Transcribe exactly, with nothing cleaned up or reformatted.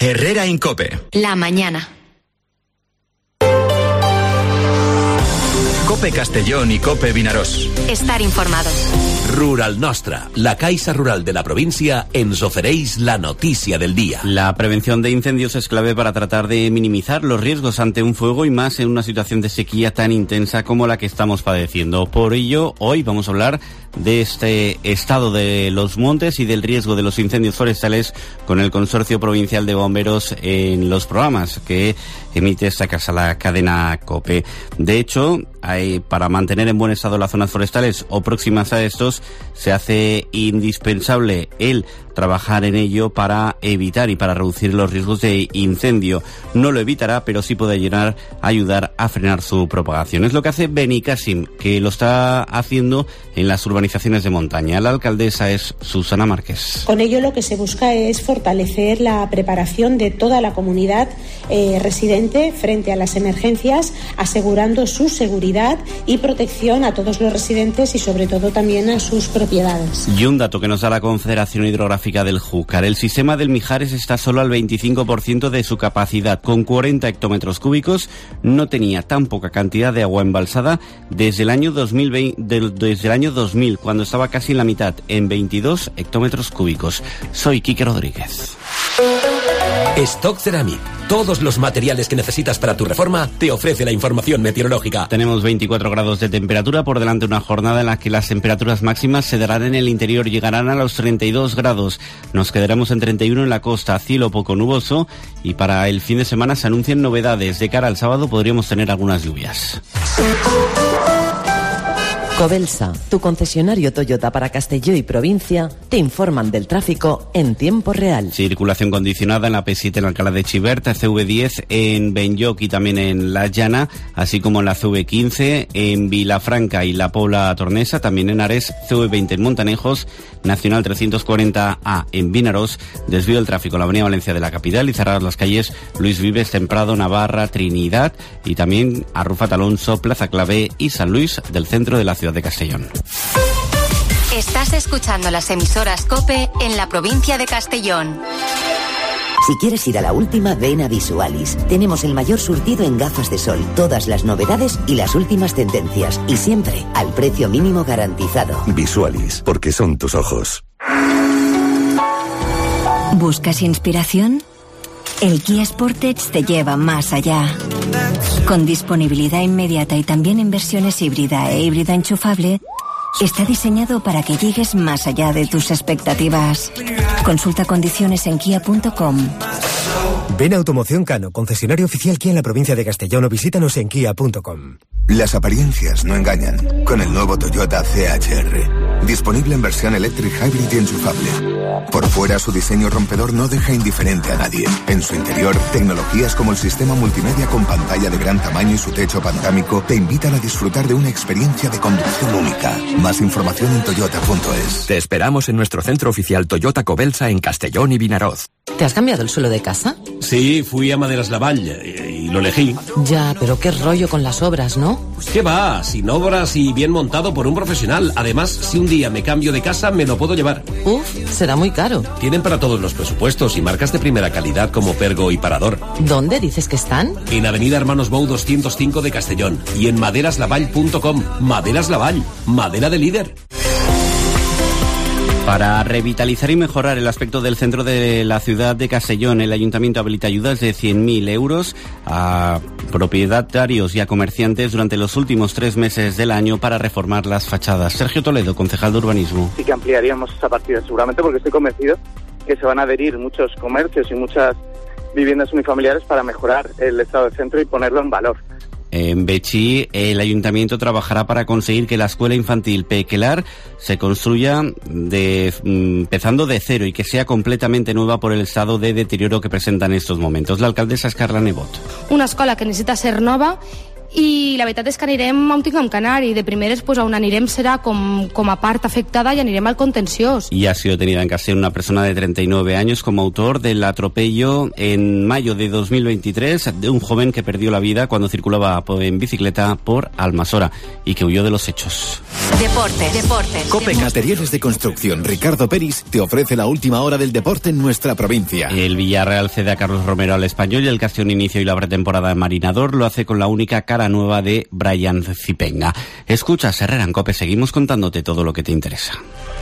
Herrera Incope. La mañana. Cope Castellón y Cope Vinaròs. Estar informados. Rural Nostra, la Caixa Rural de la provincia, ens ofereix la noticia del día. La prevención de incendios es clave para tratar de minimizar los riesgos ante un fuego y más en una situación de sequía tan intensa como la que estamos padeciendo. Por ello, hoy vamos a hablar de este estado de los montes y del riesgo de los incendios forestales con el Consorcio Provincial de Bomberos en los programas que emite esta casa, la cadena COPE. De hecho, hay, para mantener en buen estado las zonas forestales o próximas a estos, se hace indispensable el trabajar en ello para evitar y para reducir los riesgos de incendio. No lo evitará, pero sí puede ayudar, ayudar a frenar su propagación. Es lo que hace Benicàssim, que lo está haciendo en las urbanizaciones de montaña. La alcaldesa es Susana Márquez. Con ello lo que se busca es fortalecer la preparación de toda la comunidad eh, residente frente a las emergencias, asegurando su seguridad y protección a todos los residentes y sobre todo también a sus propiedades. Y un dato que nos da la Confederación Hidrográfica del Júcar: el sistema del Mijares está solo al veinticinco por ciento de su capacidad. Con cuarenta hectómetros cúbicos no tenía tan poca cantidad de agua embalsada desde el año dos mil veinte, desde el año dos mil, cuando estaba casi en la mitad, en veintidós hectómetros cúbicos. Soy Quique Rodríguez. Stock Ceramic. Todos los materiales que necesitas para tu reforma te ofrece la información meteorológica. Tenemos veinticuatro grados de temperatura, por delante una jornada en la que las temperaturas máximas se darán en el interior, llegarán a los treinta y dos grados. Nos quedaremos en treinta y uno en la costa, cielo poco nuboso, y para el fin de semana se anuncian novedades. De cara al sábado podríamos tener algunas lluvias. Cobelsa, tu concesionario Toyota para Castelló y provincia, te informan del tráfico en tiempo real. Circulación condicionada en la P siete en Alcalá de Xivert, C V diez en Benlloc y también en La Llana, así como en la C V quince en Vilafranca y La Pobla Tornesa, también en Ares, C V veinte en Montanejos, Nacional trescientos cuarenta A en Vinaròs, desvío del tráfico en la Avenida Valencia de la capital y cerrar las calles Luis Vives, Temprado, Navarra, Trinidad y también Arrufat Alonso, Plaza Clavé y San Luis del centro de la ciudad de Castellón. Estás escuchando las emisoras COPE en la provincia de Castellón. Si quieres ir a la última, ven a Visualis. Tenemos el mayor surtido en gafas de sol, todas las novedades y las últimas tendencias. Y siempre al precio mínimo garantizado. Visualis, porque son tus ojos. ¿Buscas inspiración? El Kia Sportage te lleva más allá. Con disponibilidad inmediata y también en versiones híbrida e híbrida enchufable, está diseñado para que llegues más allá de tus expectativas. Consulta condiciones en kia punto com. Ven a Automoción Cano, concesionario oficial Kia en la provincia de Castellón, o visítanos en kia punto com. Las apariencias no engañan. Con el nuevo Toyota C H R. Disponible en versión electric hybrid y enchufable. Por fuera, su diseño rompedor no deja indiferente a nadie. En su interior, tecnologías como el sistema multimedia con pantalla de gran tamaño y su techo panorámico te invitan a disfrutar de una experiencia de conducción única. Más información en toyota punto es. Te esperamos en nuestro centro oficial Toyota Cobelsa en Castellón y Vinaròs. ¿Te has cambiado el suelo de casa? Sí, fui a Maderas Lavall y, y lo elegí. Ya, pero qué rollo con las obras, ¿no? ¿Qué va? Sin obras y bien montado por un profesional. Además, si un día me cambio de casa, me lo puedo llevar. Uf, será muy caro. Tienen para todos los presupuestos y marcas de primera calidad como Pergo y Parador. ¿Dónde dices que están? En Avenida Hermanos Bou doscientos cinco de Castellón y en maderas lavall punto com. Maderas Lavall, madera de líder. Para revitalizar y mejorar el aspecto del centro de la ciudad de Castellón, el Ayuntamiento habilita ayudas de cien mil euros a propietarios y a comerciantes durante los últimos tres meses del año para reformar las fachadas. Sergio Toledo, concejal de Urbanismo. Sí que ampliaríamos esa partida seguramente, porque estoy convencido que se van a adherir muchos comercios y muchas viviendas unifamiliares para mejorar el estado del centro y ponerlo en valor. En Betxí, el ayuntamiento trabajará para conseguir que la escuela infantil Pequelar se construya de, empezando de cero y que sea completamente nueva por el estado de deterioro que presenta en estos momentos. La alcaldesa es Carla Nebot. Una escola que necesita ser nova i la veritat és que anirem on tinguem que anar i de primeres pues, on anirem serà com, com a part afectada i anirem al contenciós. Y ha sido tenida en cárcel una persona de treinta y nueve años como autor del atropello en mayo de dos mil veintitrés de un joven que perdió la vida cuando circulaba en bicicleta por Almasora y que huyó de los hechos. Deportes, deportes. COPE Materiales de Construcción Ricardo Peris te ofrece la última hora del deporte en nuestra provincia. El Villarreal cede a Carlos Romero al Español y el Castellón inicio y la pretemporada en Marinador lo hace con la única cara nueva de Brian Zipenga. Escucha, Herrera en COPE, seguimos contándote todo lo que te interesa.